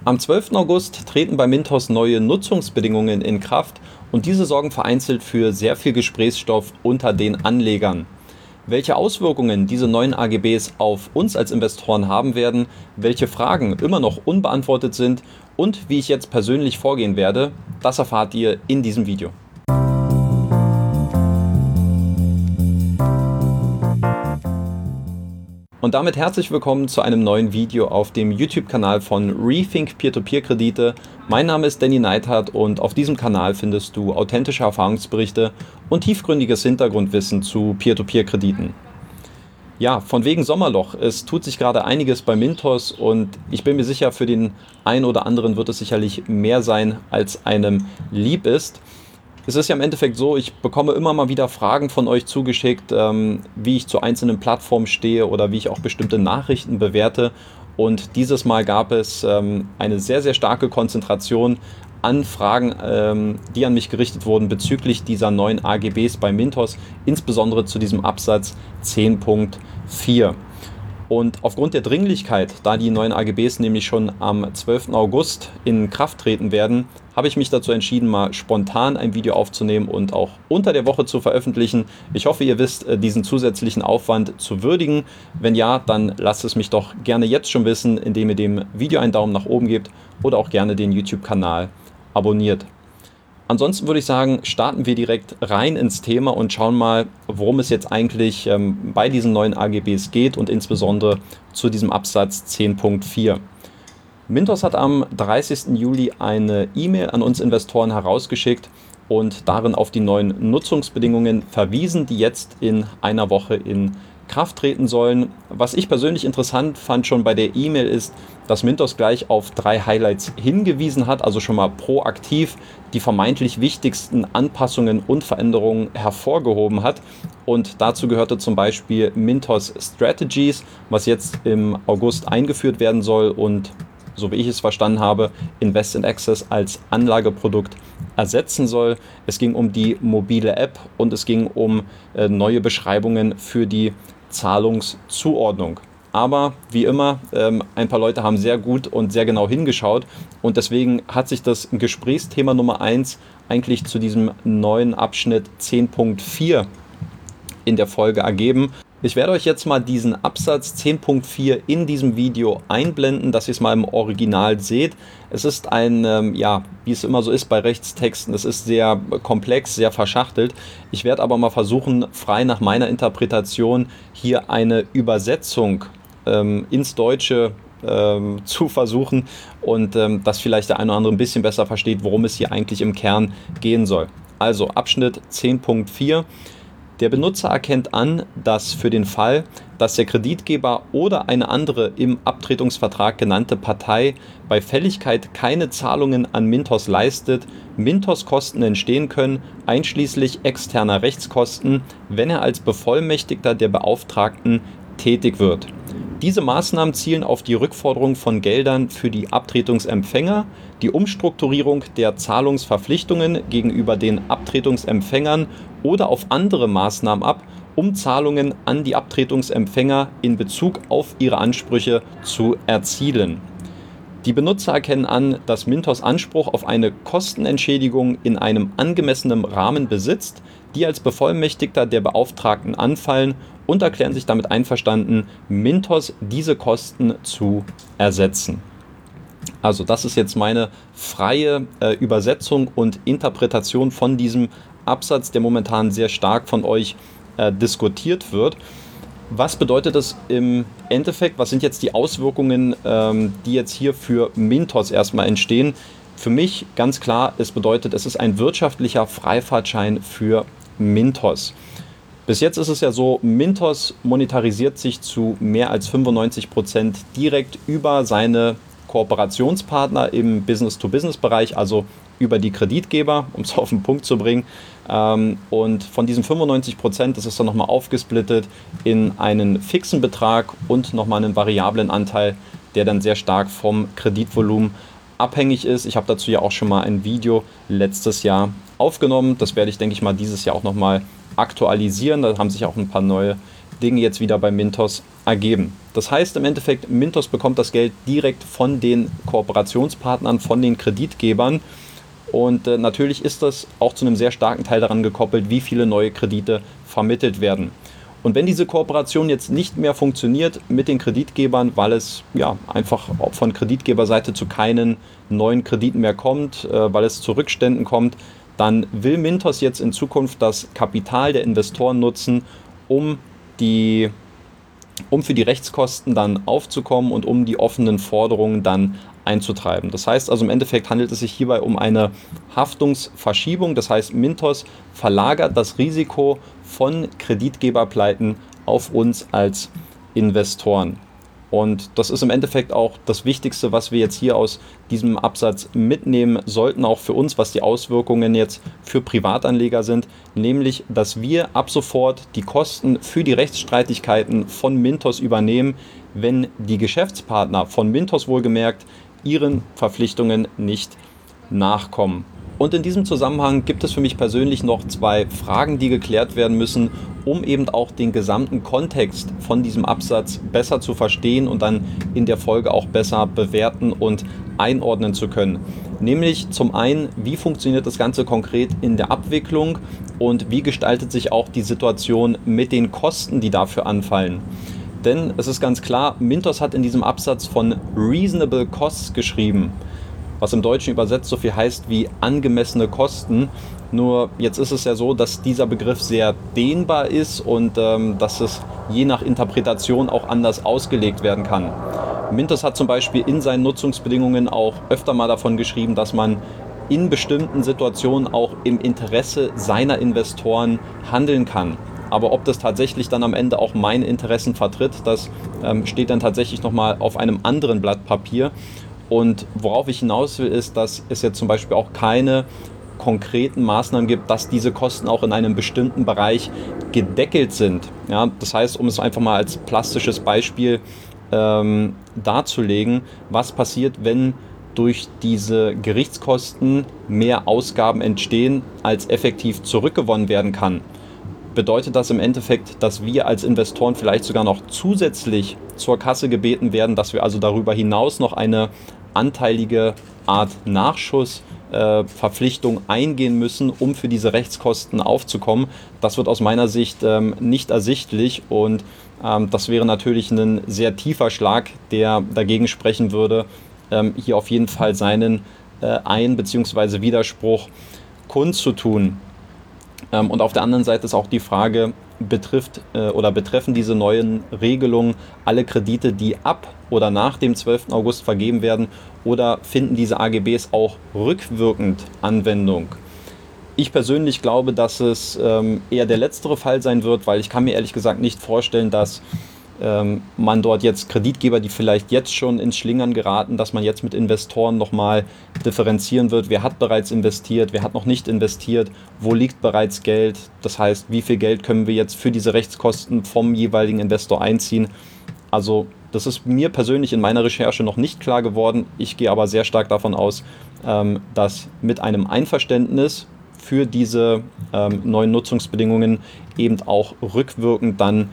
Am 12. August treten bei Mintos neue Nutzungsbedingungen in Kraft und diese sorgen vereinzelt für sehr viel Gesprächsstoff unter den Anlegern. Welche Auswirkungen diese neuen AGBs auf uns als Investoren haben werden, welche Fragen immer noch unbeantwortet sind und wie ich jetzt persönlich vorgehen werde, das erfahrt ihr in diesem Video. Und damit herzlich willkommen zu einem neuen Video auf dem YouTube-Kanal von Rethink Peer-to-Peer-Kredite. Mein Name ist Danny Neithardt und auf diesem Kanal findest du authentische Erfahrungsberichte und tiefgründiges Hintergrundwissen zu Peer-to-Peer-Krediten. Ja, von wegen Sommerloch. Es tut sich gerade einiges bei Mintos und ich bin mir sicher, für den einen oder anderen wird es sicherlich mehr sein, als einem lieb ist. Es ist ja im Endeffekt so, ich bekomme immer mal wieder Fragen von euch zugeschickt, wie ich zu einzelnen Plattformen stehe oder wie ich auch bestimmte Nachrichten bewerte. Und dieses Mal gab es eine sehr, sehr starke Konzentration an Fragen, die an mich gerichtet wurden bezüglich dieser neuen AGBs bei Mintos, insbesondere zu diesem Absatz 10.4. Und aufgrund der Dringlichkeit, da die neuen AGBs nämlich schon am 12. August in Kraft treten werden, habe ich mich dazu entschieden, mal spontan ein Video aufzunehmen und auch unter der Woche zu veröffentlichen. Ich hoffe, ihr wisst diesen zusätzlichen Aufwand zu würdigen. Wenn ja, dann lasst es mich doch gerne jetzt schon wissen, indem ihr dem Video einen Daumen nach oben gebt oder auch gerne den YouTube-Kanal abonniert. Ansonsten würde ich sagen, starten wir direkt rein ins Thema und schauen mal, worum es jetzt eigentlich bei diesen neuen AGBs geht und insbesondere zu diesem Absatz 10.4. Mintos hat am 30. Juli eine E-Mail an uns Investoren herausgeschickt und darin auf die neuen Nutzungsbedingungen verwiesen, die jetzt in einer Woche in Kraft treten sollen. Was ich persönlich interessant fand schon bei der E-Mail ist, dass Mintos gleich auf 3 Highlights hingewiesen hat, also schon mal proaktiv die vermeintlich wichtigsten Anpassungen und Veränderungen hervorgehoben hat. Und dazu gehörte zum Beispiel Mintos Strategies, was jetzt im August eingeführt werden soll und, so wie ich es verstanden habe, Invest in Access als Anlageprodukt ersetzen soll. Es ging um die mobile App und es ging um neue Beschreibungen für die Zahlungszuordnung. Aber wie immer, ein paar Leute haben sehr gut und sehr genau hingeschaut und deswegen hat sich das Gesprächsthema Nummer 1 eigentlich zu diesem neuen Abschnitt 10.4 in der Folge ergeben. Ich werde euch jetzt mal diesen Absatz 10.4 in diesem Video einblenden, dass ihr es mal im Original seht. Es ist ein, ja, wie es immer so ist bei Rechtstexten, es ist sehr komplex, sehr verschachtelt. Ich werde aber mal versuchen, frei nach meiner Interpretation hier eine Übersetzung ins Deutsche zu versuchen und dass vielleicht der eine oder andere ein bisschen besser versteht, worum es hier eigentlich im Kern gehen soll. Also Abschnitt 10.4. Der Benutzer erkennt an, dass für den Fall, dass der Kreditgeber oder eine andere im Abtretungsvertrag genannte Partei bei Fälligkeit keine Zahlungen an Mintos leistet, Mintos-Kosten entstehen können, einschließlich externer Rechtskosten, wenn er als Bevollmächtigter der Beauftragten tätig wird. Diese Maßnahmen zielen auf die Rückforderung von Geldern für die Abtretungsempfänger, die Umstrukturierung der Zahlungsverpflichtungen gegenüber den Abtretungsempfängern oder auf andere Maßnahmen ab, um Zahlungen an die Abtretungsempfänger in Bezug auf ihre Ansprüche zu erzielen. Die Benutzer erkennen an, dass Mintos Anspruch auf eine Kostenentschädigung in einem angemessenen Rahmen besitzt, die als Bevollmächtigter der Beauftragten anfallen und erklären sich damit einverstanden, Mintos diese Kosten zu ersetzen. Also das ist jetzt meine freie Übersetzung und Interpretation von diesem Absatz, der momentan sehr stark von euch diskutiert wird. Was bedeutet das im Endeffekt? Was sind jetzt die Auswirkungen, die jetzt hier für Mintos erstmal entstehen? Für mich ganz klar, es bedeutet, es ist ein wirtschaftlicher Freifahrtschein für Mintos. Bis jetzt ist es ja so, Mintos monetarisiert sich zu mehr als 95% direkt über seine Kooperationspartner im Business-to-Business-Bereich, also über die Kreditgeber, um es auf den Punkt zu bringen. Und von diesen 95%, das ist dann nochmal aufgesplittet in einen fixen Betrag und nochmal einen variablen Anteil, der dann sehr stark vom Kreditvolumen abhängig ist. Ich habe dazu ja auch schon mal ein Video letztes Jahr aufgenommen. Das werde ich, denke ich mal, dieses Jahr auch nochmal aktualisieren. Da haben sich auch ein paar neue Dinge jetzt wieder bei Mintos ergeben. Das heißt im Endeffekt, Mintos bekommt das Geld direkt von den Kooperationspartnern, von den Kreditgebern. Und natürlich ist das auch zu einem sehr starken Teil daran gekoppelt, wie viele neue Kredite vermittelt werden. Und wenn diese Kooperation jetzt nicht mehr funktioniert mit den Kreditgebern, weil es ja einfach von Kreditgeberseite zu keinen neuen Krediten mehr kommt, weil es zu Rückständen kommt, dann will Mintos jetzt in Zukunft das Kapital der Investoren nutzen, um für die Rechtskosten dann aufzukommen und um die offenen Forderungen dann einzutreiben. Das heißt also im Endeffekt handelt es sich hierbei um eine Haftungsverschiebung. Das heißt, Mintos verlagert das Risiko von Kreditgeberpleiten auf uns als Investoren. Und das ist im Endeffekt auch das Wichtigste, was wir jetzt hier aus diesem Absatz mitnehmen sollten, auch für uns, was die Auswirkungen jetzt für Privatanleger sind, nämlich, dass wir ab sofort die Kosten für die Rechtsstreitigkeiten von Mintos übernehmen, wenn die Geschäftspartner von Mintos wohlgemerkt ihren Verpflichtungen nicht nachkommen. Und in diesem Zusammenhang gibt es für mich persönlich noch 2 Fragen, die geklärt werden müssen, um eben auch den gesamten Kontext von diesem Absatz besser zu verstehen und dann in der Folge auch besser bewerten und einordnen zu können. Nämlich zum einen, wie funktioniert das Ganze konkret in der Abwicklung und wie gestaltet sich auch die Situation mit den Kosten, die dafür anfallen. Denn es ist ganz klar, Mintos hat in diesem Absatz von Reasonable Costs geschrieben, was im Deutschen übersetzt so viel heißt wie angemessene Kosten. Nur jetzt ist es ja so, dass dieser Begriff sehr dehnbar ist und dass es je nach Interpretation auch anders ausgelegt werden kann. Mintos hat zum Beispiel in seinen Nutzungsbedingungen auch öfter mal davon geschrieben, dass man in bestimmten Situationen auch im Interesse seiner Investoren handeln kann. Aber ob das tatsächlich dann am Ende auch meine Interessen vertritt, das steht dann tatsächlich nochmal auf einem anderen Blatt Papier. Und worauf ich hinaus will, ist, dass es jetzt zum Beispiel auch keine konkreten Maßnahmen gibt, dass diese Kosten auch in einem bestimmten Bereich gedeckelt sind. Ja, das heißt, um es einfach mal als plastisches Beispiel darzulegen, was passiert, wenn durch diese Gerichtskosten mehr Ausgaben entstehen, als effektiv zurückgewonnen werden kann. Bedeutet das im Endeffekt, dass wir als Investoren vielleicht sogar noch zusätzlich zur Kasse gebeten werden, dass wir also darüber hinaus noch eine anteilige Art Nachschussverpflichtung eingehen müssen, um für diese Rechtskosten aufzukommen. Das wird aus meiner Sicht nicht ersichtlich und das wäre natürlich ein sehr tiefer Schlag, der dagegen sprechen würde, hier auf jeden Fall seinen Ein- bzw. Widerspruch kundzutun. Und auf der anderen Seite ist auch die Frage, betreffen diese neuen Regelungen alle Kredite, die ab oder nach dem 12. August vergeben werden, oder finden diese AGBs auch rückwirkend Anwendung? Ich persönlich glaube, dass es eher der letztere Fall sein wird, weil ich kann mir ehrlich gesagt nicht vorstellen, dass man dort jetzt Kreditgeber, die vielleicht jetzt schon ins Schlingern geraten, dass man jetzt mit Investoren nochmal differenzieren wird, wer hat bereits investiert, wer hat noch nicht investiert, wo liegt bereits Geld, das heißt, wie viel Geld können wir jetzt für diese Rechtskosten vom jeweiligen Investor einziehen. Also das ist mir persönlich in meiner Recherche noch nicht klar geworden. Ich gehe aber sehr stark davon aus, dass mit einem Einverständnis für diese neuen Nutzungsbedingungen eben auch rückwirkend dann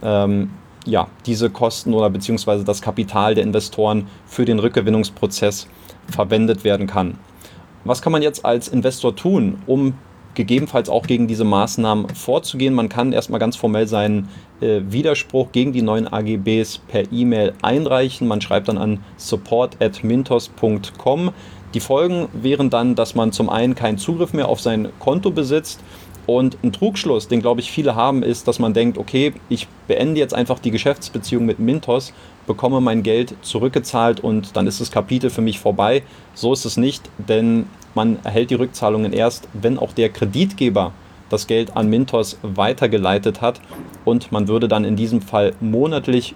diese Kosten oder beziehungsweise das Kapital der Investoren für den Rückgewinnungsprozess verwendet werden kann. Was kann man jetzt als Investor tun, um gegebenenfalls auch gegen diese Maßnahmen vorzugehen? Man kann erstmal ganz formell seinen Widerspruch gegen die neuen AGBs per E-Mail einreichen. Man schreibt dann an support@mintos.com. Die Folgen wären dann, dass man zum einen keinen Zugriff mehr auf sein Konto besitzt. Und ein Trugschluss, den glaube ich viele haben, ist, dass man denkt, okay, ich beende jetzt einfach die Geschäftsbeziehung mit Mintos, bekomme mein Geld zurückgezahlt und dann ist das Kapitel für mich vorbei. So ist es nicht, denn man erhält die Rückzahlungen erst, wenn auch der Kreditgeber das Geld an Mintos weitergeleitet hat, und man würde dann in diesem Fall monatlich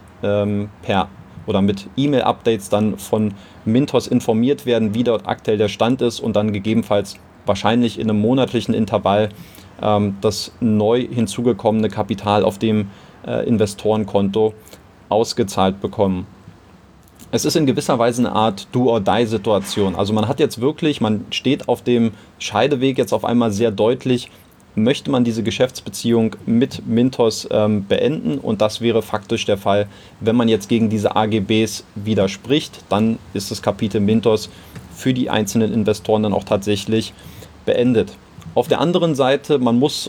mit E-Mail-Updates dann von Mintos informiert werden, wie dort aktuell der Stand ist, und dann gegebenenfalls wahrscheinlich in einem monatlichen Intervall das neu hinzugekommene Kapital auf dem Investorenkonto ausgezahlt bekommen. Es ist in gewisser Weise eine Art Do-or-Die-Situation. Also man steht auf dem Scheideweg jetzt auf einmal sehr deutlich möchte man diese Geschäftsbeziehung mit Mintos beenden, und das wäre faktisch der Fall, wenn man jetzt gegen diese AGBs widerspricht, dann ist das Kapitel Mintos für die einzelnen Investoren dann auch tatsächlich beendet. Auf der anderen Seite, man muss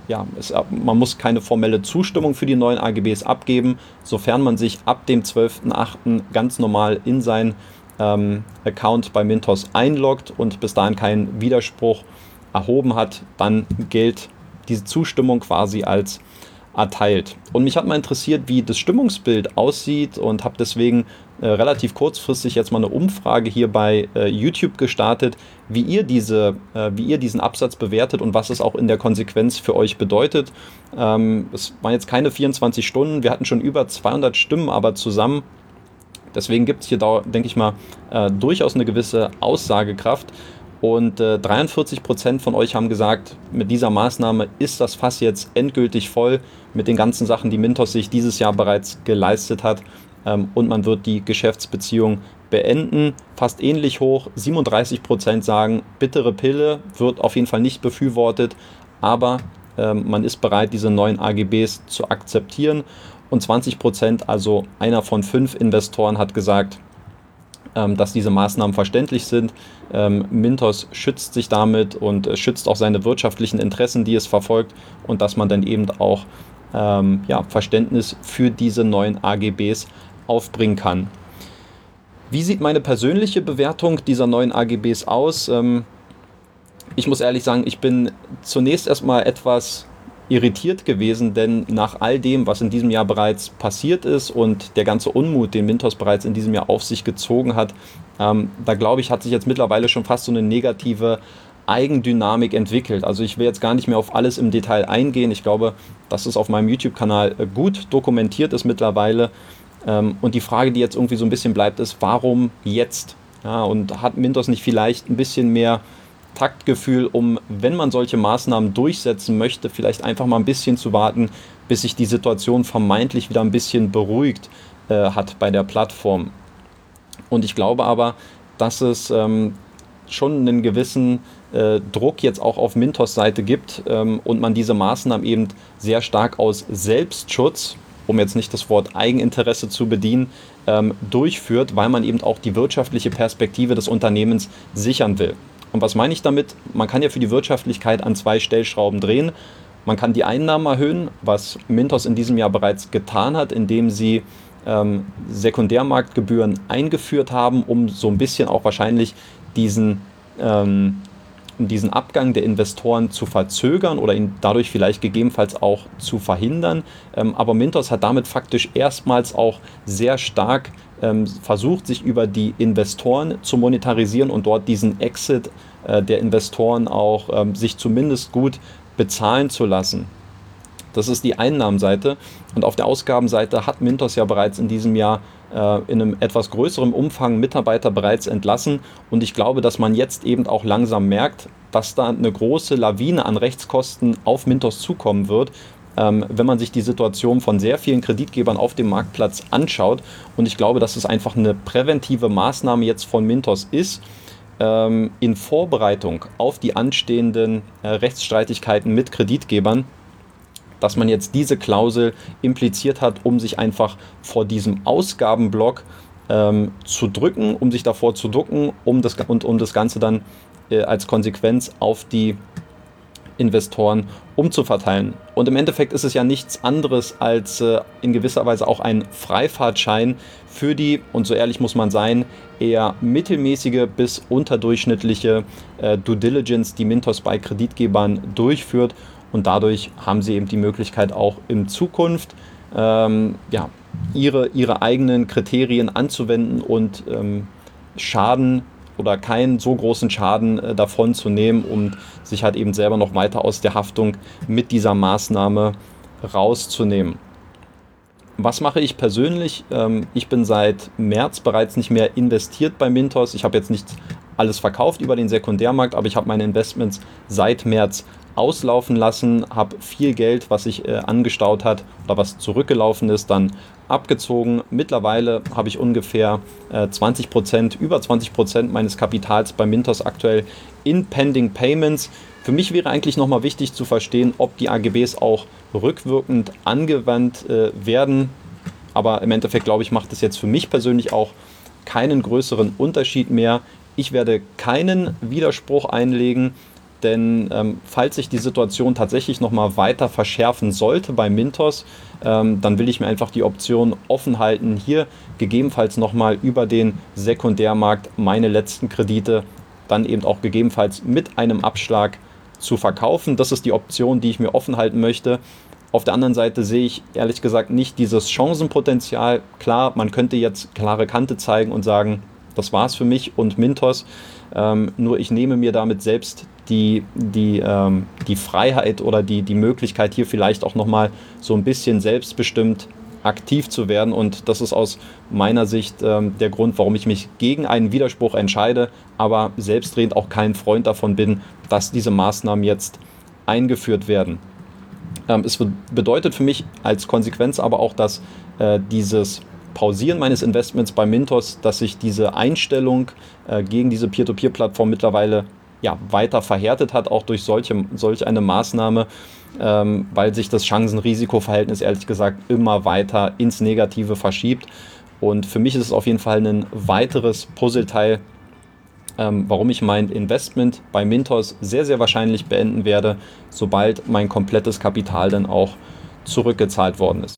keine formelle Zustimmung für die neuen AGBs abgeben, sofern man sich ab dem 12.08. ganz normal in sein Account bei Mintos einloggt und bis dahin keinen Widerspruch erhoben hat, dann gilt diese Zustimmung quasi als erteilt. Und mich hat mal interessiert, wie das Stimmungsbild aussieht, und habe deswegen relativ kurzfristig jetzt mal eine Umfrage hier bei YouTube gestartet, wie ihr diesen Absatz bewertet und was es auch in der Konsequenz für euch bedeutet. Es waren jetzt keine 24 Stunden, wir hatten schon über 200 Stimmen aber zusammen. Deswegen gibt es hier, denke ich mal, durchaus eine gewisse Aussagekraft. Und 43% von euch haben gesagt, mit dieser Maßnahme ist das Fass jetzt endgültig voll mit den ganzen Sachen, die Mintos sich dieses Jahr bereits geleistet hat. Und man wird die Geschäftsbeziehung beenden. Fast ähnlich hoch, 37% sagen, bittere Pille, wird auf jeden Fall nicht befürwortet, aber man ist bereit, diese neuen AGBs zu akzeptieren. Und 20%, also einer von 5 Investoren, hat gesagt, dass diese Maßnahmen verständlich sind. Mintos schützt sich damit und schützt auch seine wirtschaftlichen Interessen, die es verfolgt, und dass man dann eben auch Verständnis für diese neuen AGBs aufbringen kann. Wie sieht meine persönliche Bewertung dieser neuen AGBs aus? Ich muss ehrlich sagen, ich bin zunächst erstmal etwas irritiert gewesen, denn nach all dem, was in diesem Jahr bereits passiert ist und der ganze Unmut, den Mintos bereits in diesem Jahr auf sich gezogen hat, da glaube ich, hat sich jetzt mittlerweile schon fast so eine negative Eigendynamik entwickelt. Also ich will jetzt gar nicht mehr auf alles im Detail eingehen. Ich glaube, dass es auf meinem YouTube-Kanal gut dokumentiert ist mittlerweile. Und die Frage, die jetzt irgendwie so ein bisschen bleibt, ist, warum jetzt? Ja, und hat Mintos nicht vielleicht ein bisschen mehr Taktgefühl, um, wenn man solche Maßnahmen durchsetzen möchte, vielleicht einfach mal ein bisschen zu warten, bis sich die Situation vermeintlich wieder ein bisschen beruhigt hat bei der Plattform. Und ich glaube aber, dass es schon einen gewissen Druck jetzt auch auf Mintos Seite gibt und man diese Maßnahmen eben sehr stark aus Selbstschutz, um jetzt nicht das Wort Eigeninteresse zu bedienen, durchführt, weil man eben auch die wirtschaftliche Perspektive des Unternehmens sichern will. Und was meine ich damit? Man kann ja für die Wirtschaftlichkeit an 2 Stellschrauben drehen. Man kann die Einnahmen erhöhen, was Mintos in diesem Jahr bereits getan hat, indem sie Sekundärmarktgebühren eingeführt haben, um so ein bisschen auch wahrscheinlich diesen Abgang der Investoren zu verzögern oder ihn dadurch vielleicht gegebenenfalls auch zu verhindern. Aber Mintos hat damit faktisch erstmals auch sehr stark versucht, sich über die Investoren zu monetarisieren und dort diesen Exit der Investoren auch sich zumindest gut bezahlen zu lassen. Das ist die Einnahmenseite. Und auf der Ausgabenseite hat Mintos ja bereits in diesem Jahr in einem etwas größeren Umfang Mitarbeiter bereits entlassen. Und ich glaube, dass man jetzt eben auch langsam merkt, dass da eine große Lawine an Rechtskosten auf Mintos zukommen wird, wenn man sich die Situation von sehr vielen Kreditgebern auf dem Marktplatz anschaut. Und ich glaube, dass es einfach eine präventive Maßnahme jetzt von Mintos ist, in Vorbereitung auf die anstehenden Rechtsstreitigkeiten mit Kreditgebern, dass man jetzt diese Klausel impliziert hat, um sich einfach vor diesem Ausgabenblock zu drücken, um sich davor zu ducken, um das Ganze dann als Konsequenz auf die Investoren umzuverteilen. Und im Endeffekt ist es ja nichts anderes als in gewisser Weise auch ein Freifahrtschein für die, und so ehrlich muss man sein, eher mittelmäßige bis unterdurchschnittliche Due Diligence, die Mintos bei Kreditgebern durchführt. Und dadurch haben sie eben die Möglichkeit, auch in Zukunft ihre eigenen Kriterien anzuwenden und Schaden oder keinen so großen Schaden davon zu nehmen, um sich halt eben selber noch weiter aus der Haftung mit dieser Maßnahme rauszunehmen. Was mache ich persönlich? Ich bin seit März bereits nicht mehr investiert bei Mintos. Ich habe jetzt nicht alles verkauft über den Sekundärmarkt, aber ich habe meine Investments seit März auslaufen lassen, habe viel Geld, was sich angestaut hat oder was zurückgelaufen ist, dann abgezogen. Mittlerweile habe ich ungefähr über 20% meines Kapitals bei Mintos aktuell in Pending Payments. Für mich wäre eigentlich nochmal wichtig zu verstehen, ob die AGBs auch rückwirkend angewandt werden. Aber im Endeffekt, glaube ich, macht es jetzt für mich persönlich auch keinen größeren Unterschied mehr. Ich werde keinen Widerspruch einlegen, denn falls sich die Situation tatsächlich nochmal weiter verschärfen sollte bei Mintos, dann will ich mir einfach die Option offen halten, hier gegebenenfalls nochmal über den Sekundärmarkt meine letzten Kredite dann eben auch gegebenenfalls mit einem Abschlag zu verkaufen. Das ist die Option, die ich mir offen halten möchte. Auf der anderen Seite sehe ich ehrlich gesagt nicht dieses Chancenpotenzial. Klar, man könnte jetzt klare Kante zeigen und sagen, das war's für mich und Mintos. Nur ich nehme mir damit selbst die Freiheit oder die Möglichkeit, hier vielleicht auch nochmal so ein bisschen selbstbestimmt aktiv zu werden. Und das ist aus meiner Sicht der Grund, warum ich mich gegen einen Widerspruch entscheide, aber selbstredend auch kein Freund davon bin, dass diese Maßnahmen jetzt eingeführt werden. Es bedeutet für mich als Konsequenz aber auch, dass dieses Pausieren meines Investments bei Mintos, dass sich diese Einstellung gegen diese Peer-to-Peer-Plattform mittlerweile weiter verhärtet hat, auch durch solch eine Maßnahme, weil sich das Chancen-Risiko-Verhältnis ehrlich gesagt immer weiter ins Negative verschiebt. Und für mich ist es auf jeden Fall ein weiteres Puzzleteil, warum ich mein Investment bei Mintos sehr, sehr wahrscheinlich beenden werde, sobald mein komplettes Kapital dann auch zurückgezahlt worden ist.